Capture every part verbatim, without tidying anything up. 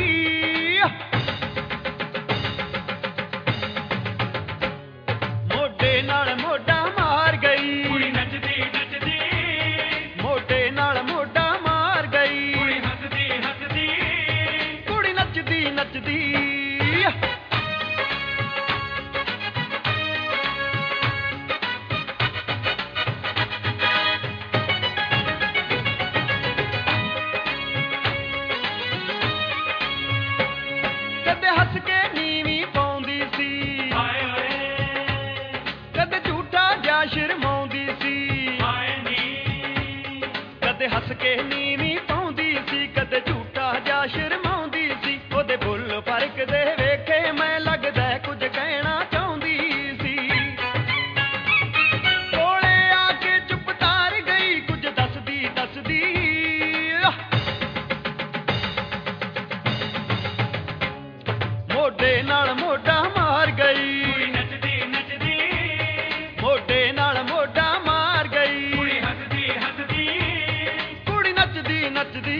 ਮੋਢੇ ਨਾਲ ਮੋਢਾ ਮਾਰ ਗਈ ਕੁੜੀ ਨੱਚਦੀ ਨੱਚਦੀ, ਮੋਢੇ ਨਾਲ ਮੋਢਾ ਮਾਰ ਗਈ ਕੁੜੀ ਹੱਸਦੀ ਹੱਸਦੀ, ਕੁੜੀ ਨੱਚਦੀ ਨੱਚਦੀ ਕਦੇ ਹੱਸ ਕੇ ਨੀਵੀਂ ਪਾਉਂਦੀ ਸੀ, ਹਾਏ ਓਏ ਕਦੇ ਝੂਠਾ ਜਿਹਾ ਸ਼ਰਮਾਉਂਦੀ ਸੀ। ਹਾਏ ਨੀ, ਕਦੇ ਹੱਸ ਕੇ ਨੀਵੀਂ ਪਾਉਂਦੀ ਸੀ, ਕਦੇ ਝੂਠਾ ਜਿਹਾ ਸ਼ਰਮਾਉਂਦੀ ਸੀ। ਉਹਦੇ ਬੁੱਲ ਫਰਕਦੇ ਵੇਖੇ ਮੈਂ ਲੱਗਦਾ ਕੁਝ ਕਹਿਣਾ ਚਾਹੁੰਦੀ ਸੀ। ਕੋਲੇ ਆ ਕੇ ਚੁੱਪ ਤਾਰ ਗਈ ਕੁਝ ਦੱਸਦੀ ਦੱਸਦੀ, ਮੋਢੇ ਨਾਲ ਮੋਢਾ ਮਾਰ ਗਈ ਕੁੜੀ ਨੱਚਦੀ ਨੱਚਦੀ, ਮੋਢੇ ਨਾਲ ਮੋਢਾ ਮਾਰ ਗਈ ਕੁੜੀ ਹੱਸਦੀ ਹੱਸਦੀ, ਕੁੜੀ ਨੱਚਦੀ ਨੱਚਦੀ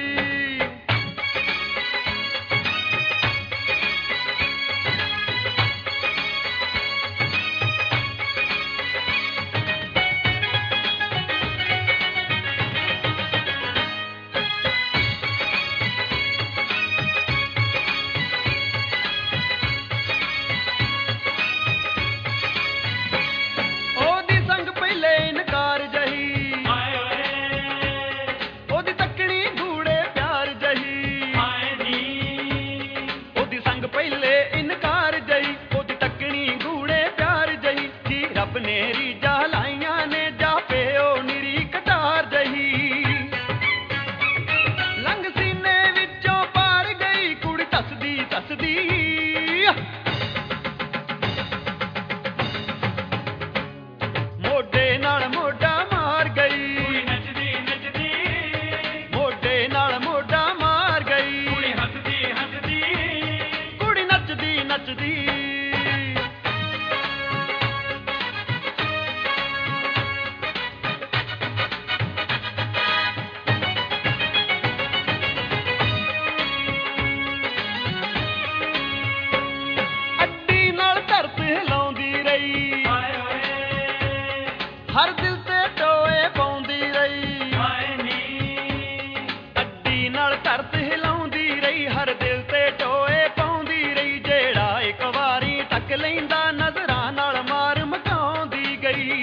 ਉਹਦੀ ਸੰਗ ਪਹਿਲੇ ਇਨਕਾਰ ਜਹੀ, ਹਾਏ ਓਏ ਉਹਦੀ ਤੱਕਣੀ ਗੂੜੇ ਪਿਆਰ ਜਹੀ। ਹਾਏ ਨੀ, ਉਹਦੀ ਸੰਗ ਪਹਿਲੇ ਇਨਕਾਰ ਜਹੀ, ਉਹਦੀ ਤੱਕਣੀ ਗੂੜੇ ਪਿਆਰ ਜਹੀ। ਜੀ ਰੱਬ ਨੇ ਰੀਝਾਂ ਲਾਈਆਂ ਨੇ ਜਾ ਪਿਓ ਨਿਰੀ ਕਟਾਰ ਜਹੀ। ਲੰਘ ਸੀਨੇ ਵਿੱਚੋਂ ਪਾਰ ਗਈ ਕੁੜੀ ਦੱਸਦੀ ਦੱਸਦੀ, ਮੋਢੇ ਨਾਲ ਮੋਢਾ ਮਾਰ ਗਈ ਕੁੜੀ ਨੱਚਦੀ ਨੱਚਦੀ, ਮੋਢੇ ਨਾਲ ਮੋਢਾ ਮਾਰ ਗਈ ਕੁੜੀ ਹੱਸਦੀ ਹੱਸਦੀ, ਕੁੜੀ ਨੱਚਦੀ ਨੱਚਦੀ ਅੱਡੀ ਨਾਲ ਧਰਤ ਹਿਲਾਉਂਦੀ ਰਹੀ, ਹਾਏ ਓਏ ਹਰ ਦਿਲ ਤੇ ਟੋਏ ਪਾਉਂਦੀ ਰਹੀ। ਹਾਏ ਨੀ, ਅੱਡੀ ਨਾਲ ਧਰਤ ਹਿਲਾਉਂਦੀ ਰਹੀ, ਹਰ ਦਿਲ ਤੇ ਟੋਏ ਪਾਉਂਦੀ ਰਹੀ। ਜਿਹੜਾ ਇੱਕ ਵਾਰੀ ਤੱਕ ਲੈਂਦਾ ਨਜ਼ਰਾਂ ਨਾਲ ਮਾਰ ਮਕਾਉਂਦੀ ਗਈ।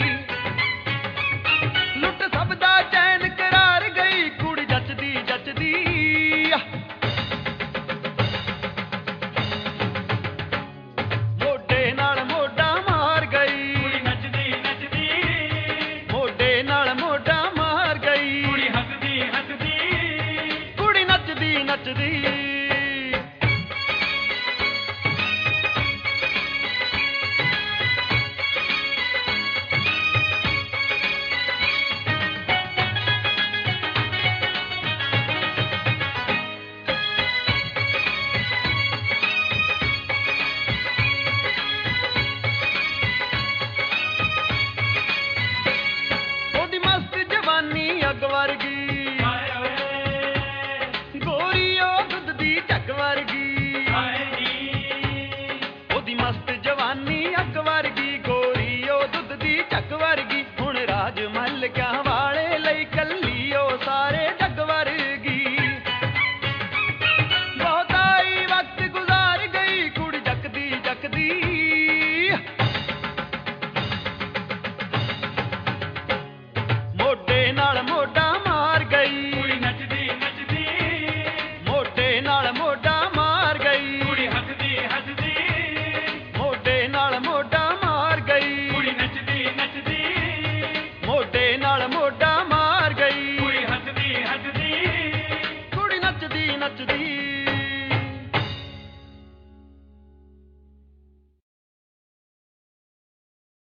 ਲੁੱਟ ਸਭ ਦਾ ਚੈਨ ਕਰਾਰ ਗਈ ਕੁੜੀ ਜੱਚਦੀ ਜੱਚਦੀ, ਮੋਢੇ ਨਾਲ ਮੋਢਾ ਮਾਰ ਗਈ ਕੁੜੀ ਨੱਚਦੀ ਨੱਚਦੀ, ਮੋਢੇ ਨਾਲ ਮੋਢਾ ਮਾਰ ਗਈ ਕੁੜੀ ਹੱਸਦੀ ਹੱਸਦੀ, ਕੁੜੀ ਨੱਚਦੀ ਨੱਚਦੀ ਉਹਦੀ ਮਸਤ ਜਵਾਨੀ ਅੱਗ ਵਰਗੀ, ਹਾਏ ਓਏ ਗੋਰੀ ਉਹ ਦੁੱਧ ਦੀ ਝੱਗ ਵਰਗੀ। ਹਾਏ ਨੀ, ਉਹਦੀ ਮਸਤ ਜਵਾਨੀ ਅੱਗ ਵਰਗੀ, ਗੋਰੀ ਉਹ ਦੁੱਧ ਦੀ ਝੱਗ ਵਰਗੀ। ਹੁਣ ਰਾਜ ਮਹਿਲ ਕਿਆ